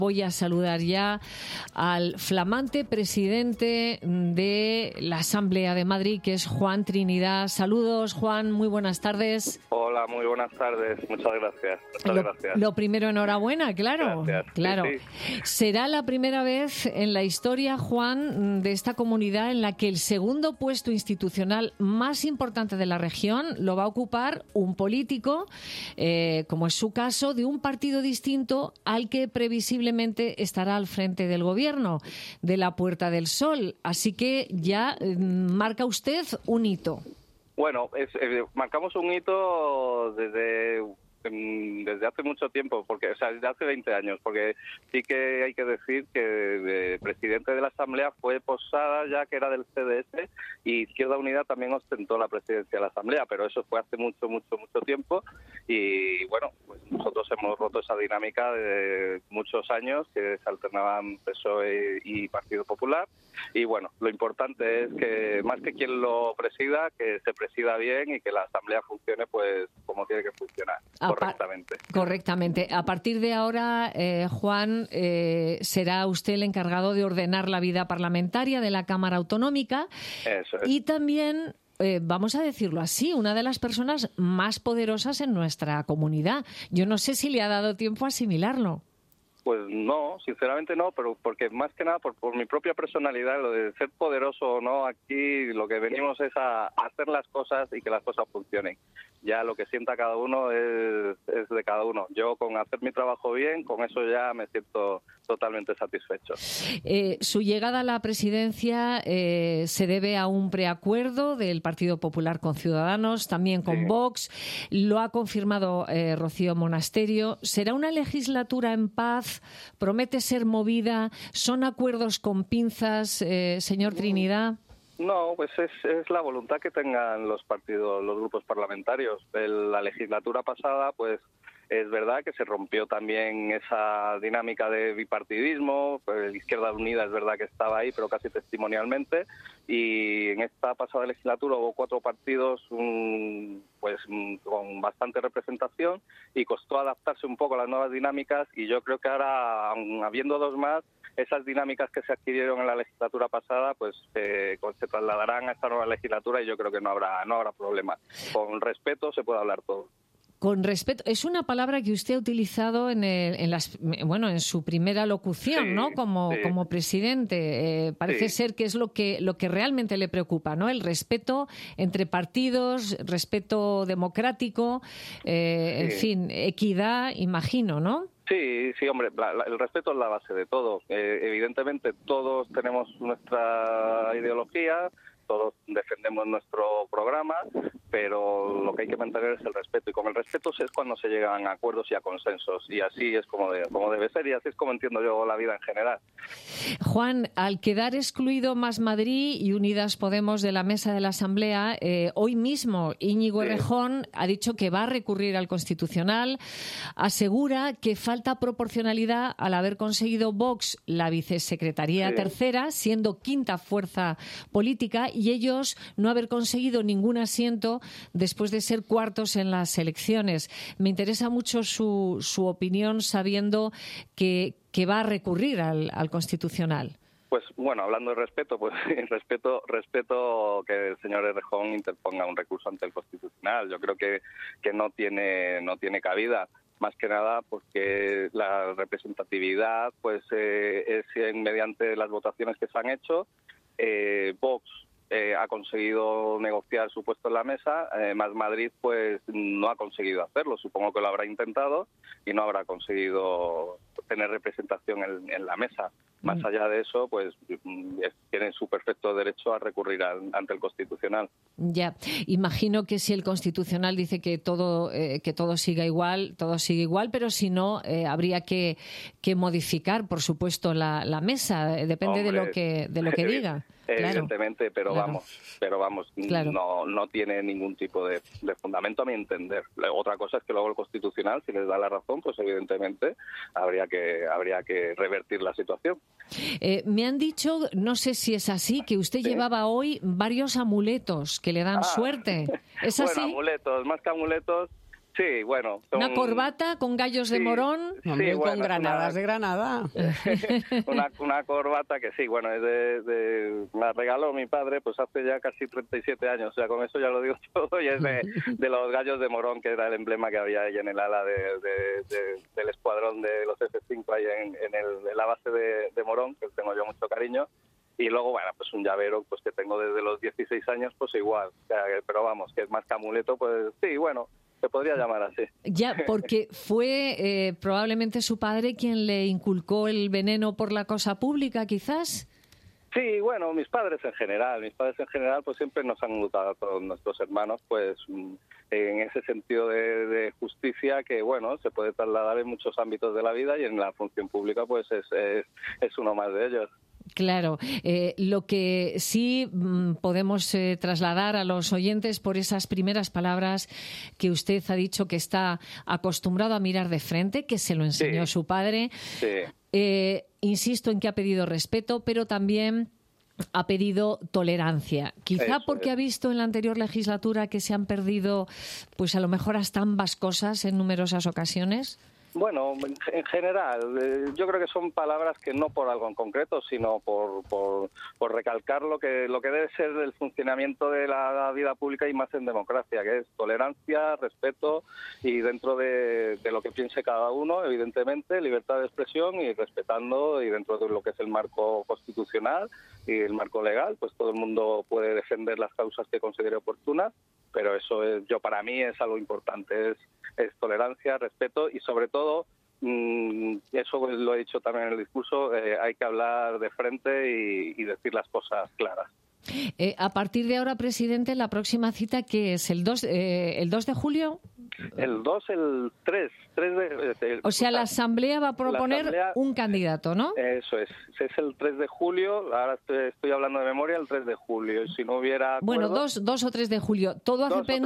voy a saludar ya al flamante presidente de la Asamblea de Madrid, que es Juan Trinidad. Saludos, Juan, muy buenas tardes. Hola, muy buenas tardes. Muchas gracias. Gracias. Lo primero, enhorabuena, claro. Gracias. Claro. Sí. Será la primera vez en la historia, Juan, de esta comunidad en la que el segundo puesto institucional más importante de la región lo va a ocupar un político, como es su caso, de un partido distinto al que previsiblemente estará al frente del gobierno, de la Puerta del Sol. Así que ya marca usted un hito. Bueno, marcamos un hito desde hace mucho tiempo, desde hace 20 años, porque sí que hay que decir que el presidente de la Asamblea fue Posada, ya que era del CDS, y Izquierda Unida también ostentó la presidencia de la Asamblea, pero eso fue hace mucho tiempo, y bueno, pues nosotros hemos roto esa dinámica de muchos años que se alternaban PSOE y Partido Popular, y bueno, lo importante es que más que quien lo presida, que se presida bien y que la Asamblea funcione pues como tiene que funcionar. Correctamente. A partir de ahora, Juan, será usted el encargado de ordenar la vida parlamentaria de la Cámara Autonómica. Eso es. Y también, vamos a decirlo así, una de las personas más poderosas en nuestra comunidad. Yo no sé si le ha dado tiempo a asimilarlo. Pues no, sinceramente no, pero porque más que nada por mi propia personalidad, lo de ser poderoso o no, aquí lo que venimos es a hacer las cosas y que las cosas funcionen. Ya lo que sienta cada uno es de cada uno. Yo con hacer mi trabajo bien, con eso ya me siento totalmente satisfecho. Su llegada a la presidencia se debe a un preacuerdo del Partido Popular con Ciudadanos, también con Vox. Lo ha confirmado Rocío Monasterio. ¿Será una legislatura en paz? ¿Promete ser movida? ¿Son acuerdos con pinzas, señor Trinidad? No, pues es la voluntad que tengan los partidos, los grupos parlamentarios. La legislatura pasada, pues es verdad que se rompió también esa dinámica de bipartidismo. Pues, la Izquierda Unida es verdad que estaba ahí, pero casi testimonialmente. Y en esta pasada legislatura hubo 4 partidos con bastante representación y costó adaptarse un poco a las nuevas dinámicas. Y yo creo que ahora, aun habiendo 2 más, esas dinámicas que se adquirieron en la legislatura pasada pues se trasladarán a esta nueva legislatura y yo creo que no habrá problema. Con respeto se puede hablar todo. Con respeto, es una palabra que usted ha utilizado en su primera locución, sí, ¿no? Como presidente. Parece ser que es lo que realmente le preocupa, ¿no? El respeto entre partidos, respeto democrático, en fin, equidad, imagino, ¿no? Sí, hombre, el respeto es la base de todo. Evidentemente todos tenemos nuestra ideología, todos defendemos nuestro programa, pero lo que hay que mantener es el respeto, y con el respeto es cuando se llegan a acuerdos y a consensos, y así es como debe ser, y así es como entiendo yo la vida en general. Juan, al quedar excluido Más Madrid y Unidas Podemos de la mesa de la Asamblea, hoy mismo Íñigo Errejón ha dicho que va a recurrir al Constitucional, asegura que falta proporcionalidad al haber conseguido Vox la vicesecretaría tercera, siendo quinta fuerza política, y ellos no haber conseguido ningún asiento después de ser cuartos en las elecciones. Me interesa mucho su opinión, sabiendo que va a recurrir al Constitucional. Pues bueno, hablando de respeto, pues respeto que el señor Errejón interponga un recurso ante el Constitucional. Yo creo que no tiene cabida. Más que nada porque la representatividad pues es mediante las votaciones que se han hecho. Vox ha conseguido negociar su puesto en la mesa, Más Madrid pues no ha conseguido hacerlo. Supongo que lo habrá intentado y no habrá conseguido tener representación en la mesa. Más allá de eso, pues tienen su perfecto derecho a recurrir ante el Constitucional. Ya, imagino que si el Constitucional dice que todo sigue igual, pero si no, habría que modificar, por supuesto, la mesa. Depende, hombre, de lo que diga. Evidentemente, claro, pero vamos, claro. no tiene ningún tipo de fundamento a mi entender. Otra cosa es que luego el Constitucional, si les da la razón, pues evidentemente habría que revertir la situación. Me han dicho, no sé si es así, que usted llevaba hoy varios amuletos que le dan suerte. ¿Es así? Bueno, amuletos, más que amuletos, Sí, bueno. Una corbata con gallos de morón. Hombre, Sí, bueno, con granadas de Granada. una corbata que sí, bueno, me la regaló mi padre pues hace ya casi 37 años, o sea, con eso ya lo digo todo, y es de los gallos de Morón, que era el emblema que había ahí en el ala del escuadrón de los F-5 ahí en la base de Morón, que tengo yo mucho cariño. Y luego, bueno, pues un llavero pues que tengo desde los 16 años, pues igual, o sea, pero vamos, que es más que amuleto, pues sí, bueno, se podría llamar así. Ya, porque fue probablemente su padre quien le inculcó el veneno por la cosa pública, quizás. Sí, bueno, mis padres en general pues siempre nos han gustado a todos nuestros hermanos, pues en ese sentido de justicia que, bueno, se puede trasladar en muchos ámbitos de la vida, y en la función pública pues es uno más de ellos. Claro, lo que sí podemos trasladar a los oyentes por esas primeras palabras que usted ha dicho, que está acostumbrado a mirar de frente, que se lo enseñó su padre. Sí. Insisto en que ha pedido respeto, pero también ha pedido tolerancia. Quizá Eso porque es. ha visto en la anterior legislatura que se han perdido, pues a lo mejor hasta ambas cosas en numerosas ocasiones. Bueno, en general, yo creo que son palabras que no por algo en concreto, sino por recalcar lo que debe ser el funcionamiento de la vida pública, y más en democracia, que es tolerancia, respeto, y dentro de lo que piense cada uno, evidentemente, libertad de expresión, y respetando, y dentro de lo que es el marco constitucional y el marco legal, pues todo el mundo puede defender las causas que considere oportunas, pero eso para mí es algo importante, es tolerancia, respeto, y sobre todo, eso lo he dicho también en el discurso, hay que hablar de frente y decir las cosas claras. A partir de ahora, presidente, la próxima cita, ¿qué es? ¿El 2 de julio? El 2, el 3. O sea, la Asamblea va a proponer un candidato, ¿no? Eso es el 3 de julio, ahora estoy hablando de memoria, el 3 de julio, si no hubiera acuerdo... Bueno, 2 o 3 de julio. Todo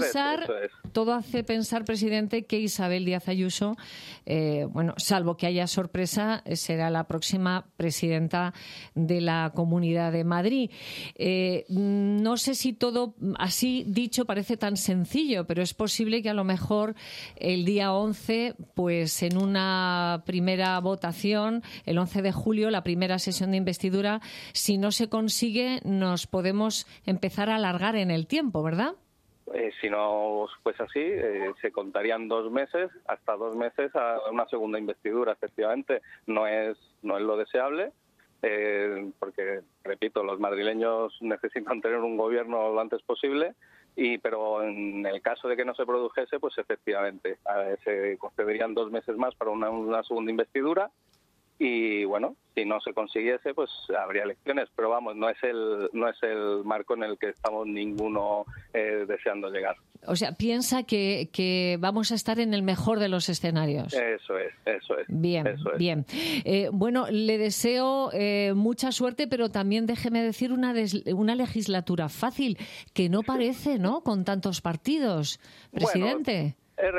hace pensar, presidente, que Isabel Díaz Ayuso, salvo que haya sorpresa, será la próxima presidenta de la Comunidad de Madrid. No sé si todo así dicho parece tan sencillo, pero es posible que a lo mejor el día 11, pues en una primera votación, el 11 de julio, la primera sesión de investidura, si no se consigue, nos podemos empezar a alargar en el tiempo, ¿verdad? Si no fuese así, se contarían 2 meses, hasta 2 meses a una segunda investidura, efectivamente. No es lo deseable, porque, repito, los madrileños necesitan tener un gobierno lo antes posible, pero en el caso de que no se produjese, pues efectivamente se concederían 2 meses más para una segunda investidura, y bueno, si no se consiguiese, pues habría elecciones, pero vamos, no es el marco en el que estamos ninguno deseando llegar. O sea, piensa que vamos a estar en el mejor de los escenarios. Eso es. Bien, eso es. Bien. Bueno, le deseo mucha suerte, pero también déjeme decir una legislatura fácil, que no parece, ¿no?, con tantos partidos, presidente. Bueno,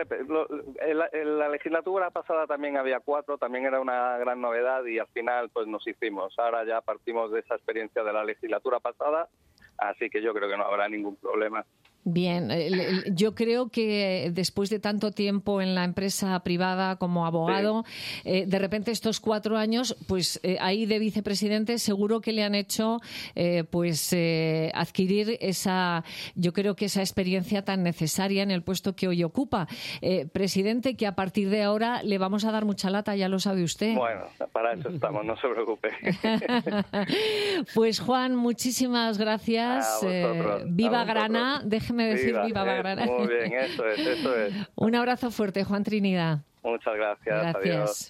en la legislatura pasada también había 4, también era una gran novedad, y al final pues nos hicimos. Ahora ya partimos de esa experiencia de la legislatura pasada, así que yo creo que no habrá ningún problema. Bien, yo creo que después de tanto tiempo en la empresa privada como abogado, de repente estos 4 años, pues ahí de vicepresidente seguro que le han hecho adquirir yo creo que esa experiencia tan necesaria en el puesto que hoy ocupa. Presidente, que a partir de ahora le vamos a dar mucha lata, ya lo sabe usted. Bueno, para eso estamos, no se preocupe. Pues Juan, muchísimas gracias. Viva Grana, déjeme decir viva Grana. Muy bien, eso es. Un abrazo fuerte, Juan Trinidad. Muchas gracias. Adiós.